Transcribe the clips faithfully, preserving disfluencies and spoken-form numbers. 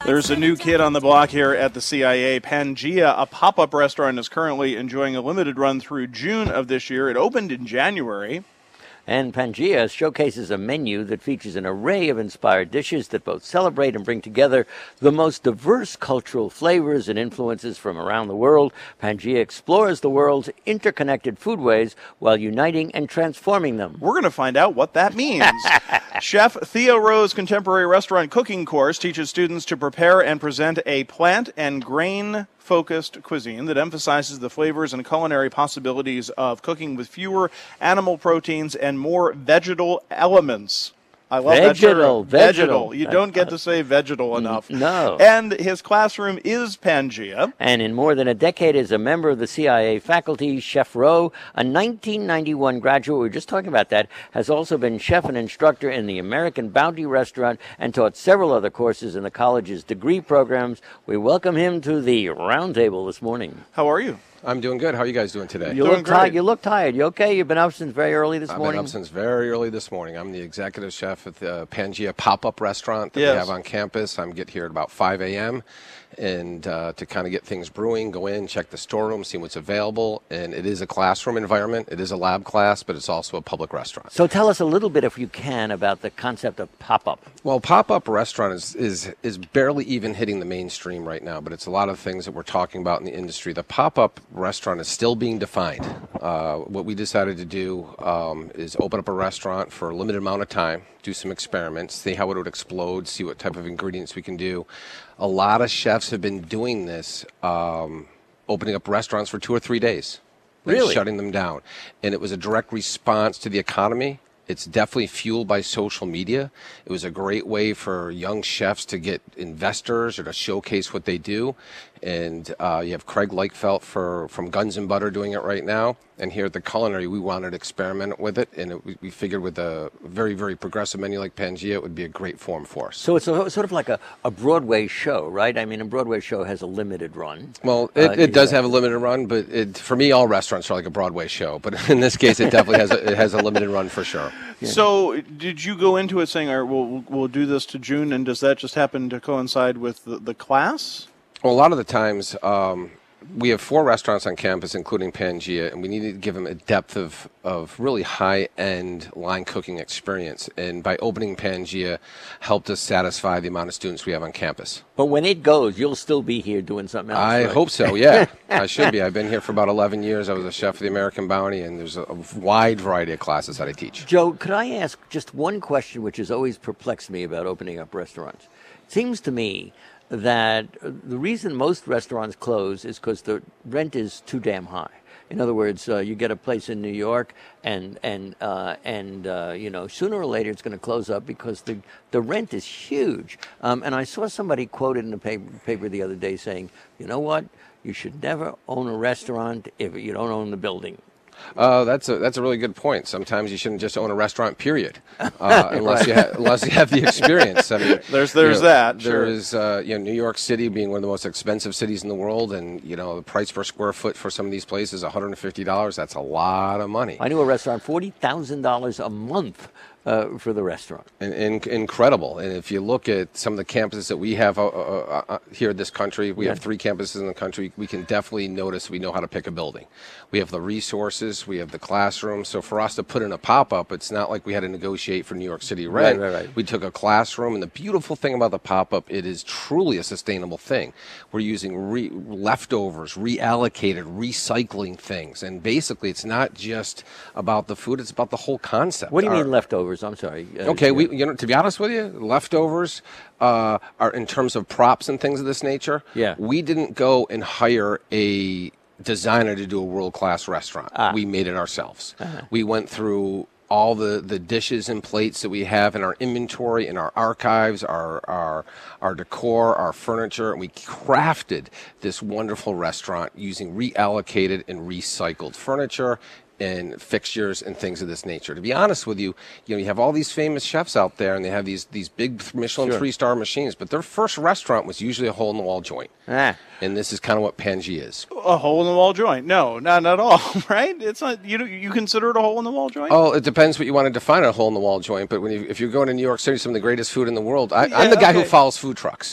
There's a new kid on the block here at the C I A. Pangea, a pop-up restaurant, is currently enjoying a limited run through June of this year. It opened in January. And Pangea showcases a menu that features an array of inspired dishes that both celebrate and bring together the most diverse cultural flavors and influences from around the world. Pangea explores the world's interconnected foodways while uniting and transforming them. We're going to find out what that means. Chef Theo Rowe's contemporary restaurant cooking course teaches students to prepare and present a plant and grain focused cuisine that emphasizes the flavors and culinary possibilities of cooking with fewer animal proteins and more vegetal elements. I love vegetal, that term. Vegetal. Vegetal. You don't get to say vegetal enough. No. And his classroom is Pangea. And in more than a decade as a member of the C I A faculty, Chef Rowe, a nineteen ninety-one graduate, we were just talking about that, has also been chef and instructor in the American Bounty Restaurant and taught several other courses in the college's degree programs. We welcome him to the roundtable this morning. How are you? I'm doing good. How are you guys doing today? You doing look great. tired. You look tired. You okay? You've been up since very early this I've morning? been up since very early this morning. I'm the executive chef at the Pangea pop-up restaurant that Yes. we have on campus. I get here at about five a.m. and uh, to kind of get things brewing, go in, check the storeroom, see what's available. And it is a classroom environment. It is a lab class, but it's also a public restaurant. So tell us a little bit, if you can, about the concept of pop-up. Well, pop-up restaurant is, is is barely even hitting the mainstream right now, but it's a lot of things that we're talking about in the industry. The pop-up restaurant is still being defined. Uh, what we decided to do um, is open up a restaurant for a limited amount of time, do some experiments, see how it would explode, see what type of ingredients we can do. A lot of chefs have been doing this, um, opening up restaurants for two or three days. and Really? shutting them down. And it was a direct response to the economy. It's definitely fueled by social media. It was a great way for young chefs to get investors or to showcase what they do. And uh, you have Craig Leichfeld for, from Guns and Butter doing it right now. And here at the Culinary, we wanted to experiment with it. And it, we, we figured with a very, very progressive menu like Pangea, it would be a great form for us. So it's a, sort of like a, a Broadway show, right? I mean, a Broadway show has a limited run. Well, it, Uh, it does yeah. have a limited run, but it, for me, all restaurants are like a Broadway show. But in this case, it definitely has a, it has a limited run for sure. So did you go into it saying, all right, we'll, we'll do this to June, and does that just happen to coincide with the, the class? Well, a lot of the times, um, we have four restaurants on campus, including Pangea, and we needed to give them a depth of, of really high-end line cooking experience. And by opening Pangea, helped us satisfy the amount of students we have on campus. But when it goes, you'll still be here doing something else. I right? hope so, yeah. I should be. I've been here for about eleven years. I was a chef of the American Bounty, and there's a, a wide variety of classes that I teach. Joe, could I ask just one question which has always perplexed me about opening up restaurants? It seems to me that the reason most restaurants close is because the rent is too damn high. In other words, uh, you get a place in New York, and and uh, and uh, you know, sooner or later it's going to close up because the the rent is huge. Um, and I saw somebody quoted in the paper, paper the other day saying, you know what, you should never own a restaurant if you don't own the building. Uh, that's a that's a really good point. Sometimes you shouldn't just own a restaurant, period, uh, unless you ha- unless you have the experience. I mean, There's there's you know, that. There Sure. is uh, you know, New York City being one of the most expensive cities in the world, and you know the price per square foot for some of these places, one hundred fifty dollars. That's a lot of money. I knew a restaurant, forty thousand dollars a month uh, for the restaurant. And, and incredible. And if you look at some of the campuses that we have uh, uh, uh, here in this country, we Yeah. have three campuses in the country. We can definitely notice we know how to pick a building. We have the resources, we have the classroom. So for us to put in a pop-up, it's not like we had to negotiate for New York City rent. Right, right, right. We took a classroom, and the beautiful thing about the pop-up, it is truly a sustainable thing. We're using re- leftovers, reallocated, recycling things. And basically, it's not just about the food, it's about the whole concept. What do you Our- mean leftovers? I'm sorry. Uh, Okay, we you know to be honest with you, leftovers uh, are in terms of props and things of this nature. Yeah. We didn't go and hire a designer to do a world-class restaurant. Ah. We made it ourselves. Uh-huh. We went through all the, the dishes and plates that we have in our inventory, in our archives, our our our decor, our furniture, and we crafted this wonderful restaurant using reallocated and recycled furniture and fixtures and things of this nature. To be honest with you, you know, you have all these famous chefs out there, and they have these these big Michelin Sure. three-star machines, but their first restaurant was usually a hole-in-the-wall joint. Ah. And this is kind of what Pangea is. A hole in the wall joint? No, not at all. Right? It's not. You you consider it a hole in the wall joint? Oh, it depends what you want to define a hole-in-the-wall joint, but when you, if you're going to New York City, some of the greatest food in the world, I, Yeah, I'm the guy okay. who follows food trucks.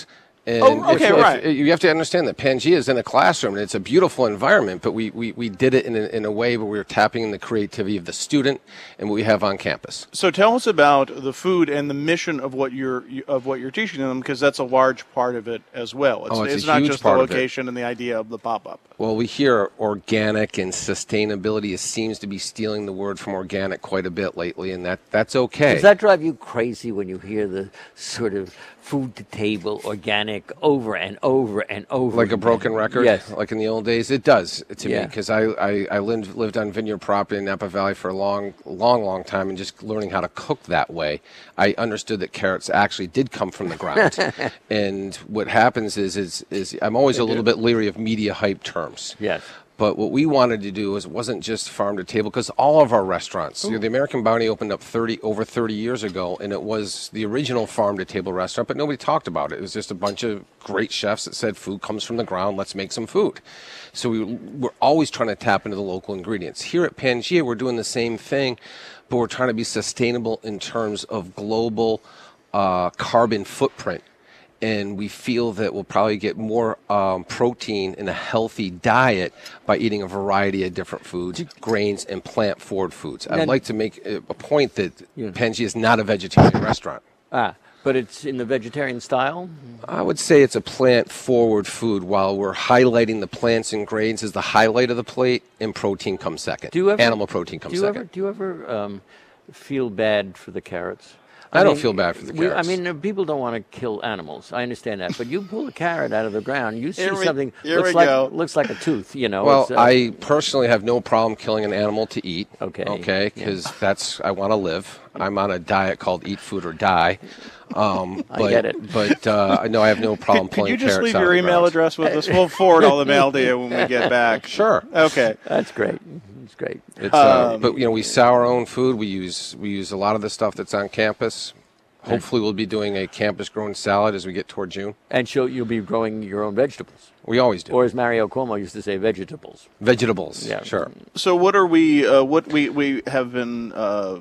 And Oh, okay, if- if- right. you have to understand that Pangea is in a classroom, and it's a beautiful environment, but we, we, we did it in a, in a way where we were tapping in the creativity of the student and what we have on campus. So tell us about the food and the mission of what you're of what you're teaching them, because that's a large part of it as well. It's, Oh, it's a not huge just the part of it. location and the idea of the pop-up. Well, we hear organic and sustainability. It seems to be stealing the word from organic quite a bit lately, and that, that's okay. Does that drive you crazy when you hear the sort of food to table organic over and over and over? Like a again? broken record, Yes. like in the old days? It does to Yeah. me, because I, I, I lived, lived on vineyard property in Napa Valley for a long, long, long time, and just learning how to cook that way, I understood that carrots actually did come from the ground. And what happens is, is, is I'm always a little bit leery of media hype terms. Yes. But what we wanted to do was it wasn't just farm to table, because all of our restaurants, you know, the American Bounty opened up thirty over thirty years ago, and it was the original farm to table restaurant, but nobody talked about it. It was just a bunch of great chefs that said food comes from the ground, let's make some food. So we, we're always trying to tap into the local ingredients. Here at Pangea, we're doing the same thing, but we're trying to be sustainable in terms of global uh, carbon footprint. And we feel that we'll probably get more um, protein in a healthy diet by eating a variety of different foods, grains, and plant-forward foods. I'd Then- like to make a a point that Yeah. Pangea is not a vegetarian restaurant. Ah, but it's in the vegetarian style? I would say it's a plant-forward food, while we're highlighting the plants and grains as the highlight of the plate, and protein comes second. Do you ever, Animal protein comes do you second. Ever, do you ever um, feel bad for the carrots? I don't feel bad for the we- carrots. I mean, uh, people don't want to kill animals. I understand that. But you pull a carrot out of the ground, you see Here we- something here looks we like go. looks like a tooth. You know. Well, It's, uh, I personally have no problem killing an animal to eat. Okay. Okay, Yeah. because that's I want to live. I'm on a diet called Eat Food or Die. Um, I but, get it. But uh, I know I have no problem Could, could pulling you just carrots leave out your of the email ground. address with us? We'll forward all the mail to you when we get back. Sure. Okay. That's great. It's great. It's, uh, Um, but you know, we sour our own food. We use we use a lot of the stuff that's on campus. Hopefully, we'll be doing a campus-grown salad as we get toward June. And so you'll be growing your own vegetables, We always do. or as Mario Cuomo used to say, vegetables. Vegetables. Yeah. Sure. So what are we? Uh, what we we have been uh,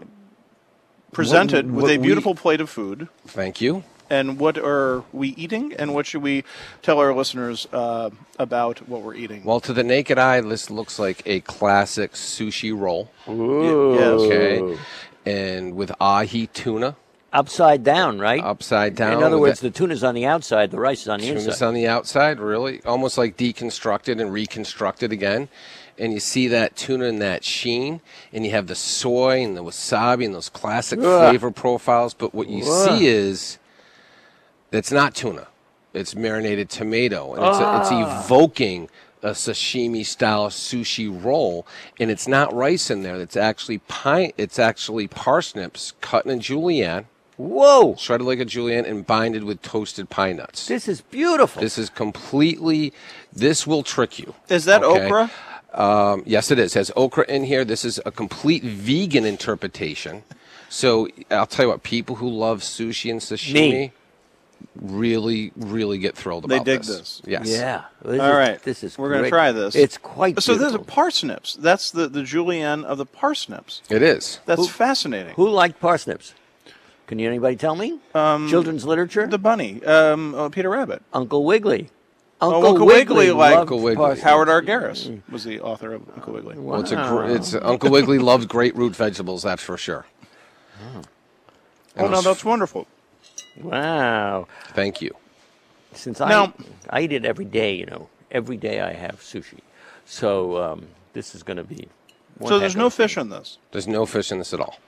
presented What- with a what we- beautiful plate of food. Thank you. And what are we eating? And what should we tell our listeners uh, about what we're eating? Well, to the naked eye, this looks like a classic sushi roll. Ooh. yes. Okay. And with ahi tuna. Upside down, right? Upside down. In other with words, the tuna's on the outside, the rice is on the Tuna's inside. on the outside, really, almost like deconstructed and reconstructed again. And you see that tuna and that sheen, and you have the soy and the wasabi and those classic Ugh. flavor profiles. But what you Ugh. see is it's not tuna; it's marinated tomato, and it's, a, it's Ah. evoking a sashimi-style sushi roll. And it's not rice in there; it's actually pine. It's actually parsnips cut in a julienne, Whoa! shredded like a julienne, and binded with toasted pine nuts. This is beautiful. This is completely. This will trick you. Is that okay? okra? Um, yes, it is. It has okra in here. This is a complete vegan interpretation. So I'll tell you what. People who love sushi and sashimi Me. really, really get thrilled They about dig this. this. Yes. Yeah. This All is, right. This is We're gonna great. try this. It's quite So beautiful. there's a parsnips. That's the, the julienne of the parsnips. It is. That's Who- fascinating. Who liked parsnips? Can you anybody tell me? Um, Children's literature? The bunny, um, uh, Peter Rabbit. Uncle Wiggly. Oh, Uncle, Uncle Wiggly liked loved Uncle Wiggly. parsnips. Howard Argaris was the author of Uncle Wiggly. Well, it's a. Gr- it's Uncle Wiggly loved great root vegetables. That's for sure. Oh, no, that's wonderful. Wow. Thank you. Since I, Now- I eat it every day, you know, every day I have sushi. So um, this is going to be. one So there's heck no of a fish thing. in this. There's no fish in this at all.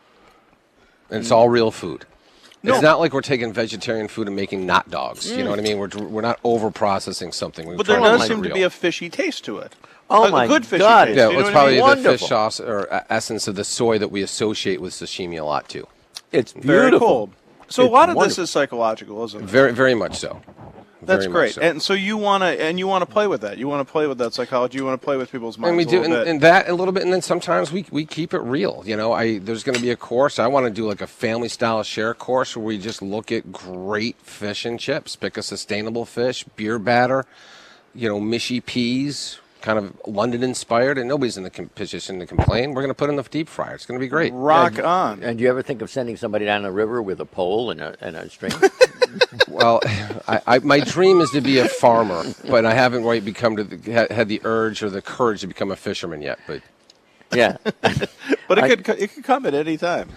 And it's all real food. No. It's not like we're taking vegetarian food and making not dogs. You know what I mean? We're, we're not over processing something. We're But there trying to does make it seem to real. be a fishy taste to it. Oh a, my a good fishy God. taste. Yeah, Do you know it's what I probably mean? the Wonderful. fish sauce or uh, essence of the soy that we associate with sashimi a lot too. It's Very beautiful. cool. So a It's lot of wonderful. this is psychological, isn't it? Very, very much so. That's Very much great. so. And so you want to, and you want to play with that. You want to play with that psychology. You want to play with people's minds and we a do, little and, bit. and that a little bit, and then sometimes we we keep it real. You know, I there's going to be a course. I want to do like a family style share course where we just look at great fish and chips. Pick a sustainable fish, beer batter, you know, mishy peas, kind of London inspired, and nobody's in the com- position to complain. We're going to put it in the deep fryer. It's going to be great. Rock on. And do you ever think of sending somebody down the river with a pole and a, and a string? Well, I, I, my dream is to be a farmer, but I haven't quite become to the, had, had the urge or the courage to become a fisherman yet. But Yeah. But it I- could co- it could come at any time.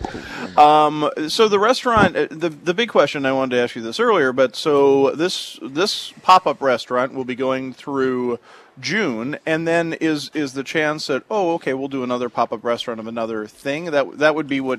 Um, so the restaurant, uh, the the big question, I wanted to ask you this earlier, but so this this pop up restaurant will be going through June, and then is is the chance that, oh, okay, we'll do another pop up restaurant of another thing. That that would be what,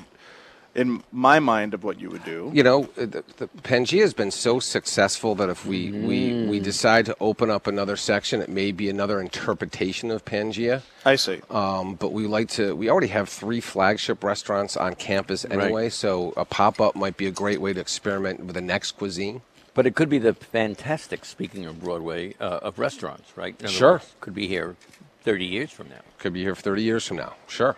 in my mind, of what you would do. you know, the, the Pangea has been so successful that if we, we, we decide to open up another section, it may be another interpretation of Pangea. I see. Um, but we like to. We already have three flagship restaurants on campus anyway, so a pop up might be a great way to experiment with the next cuisine. But it could be the fantastic, speaking of Broadway, uh, of restaurants, right? In other Sure. words, could be here thirty years from now. Could be here for thirty years from now. Sure.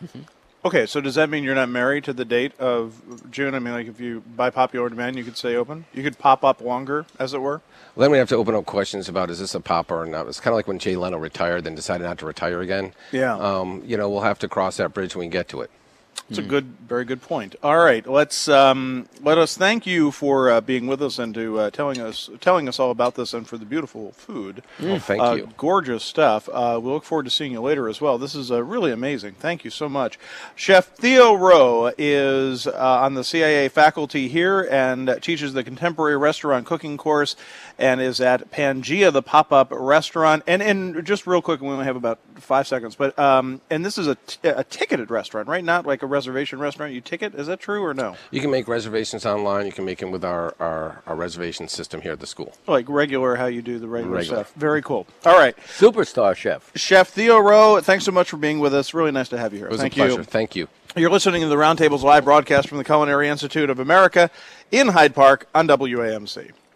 Okay, so does that mean you're not married to the date of June? I mean, like if you by popular demand, you could stay open. You could pop up longer, as it were. Well, then we have to open up questions about is this a pop or not. It's kind of like when Jay Leno retired, then decided not to retire again. Yeah. Um, you know, we'll have to cross that bridge when we get to it. It's a good, very good point. All right, let's um, let us thank you for uh, being with us and to uh, telling us telling us all about this and for the beautiful food. Well, thank Uh, you. Gorgeous stuff. Uh, we look forward to seeing you later as well. This is uh, really amazing. Thank you so much. Chef Theo Rowe is uh, on the C I A faculty here and teaches the contemporary restaurant cooking course and is at Pangea, the pop-up restaurant. And and just real quick, we only have about five seconds, but um, and this is a, t- a ticketed restaurant, right? Not like a reservation restaurant. You ticket? Is that true or no? You can make reservations online. You can make them with our, our, our reservation system here at the school. Like regular, how you do the regular, Regular. stuff. Very cool. All right. Superstar chef. Chef Theo Rowe, thanks so much for being with us. Really nice to have you here. It was Thank a pleasure. you. Thank you. You're listening to the Roundtable's live broadcast from the Culinary Institute of America in Hyde Park on W A M C.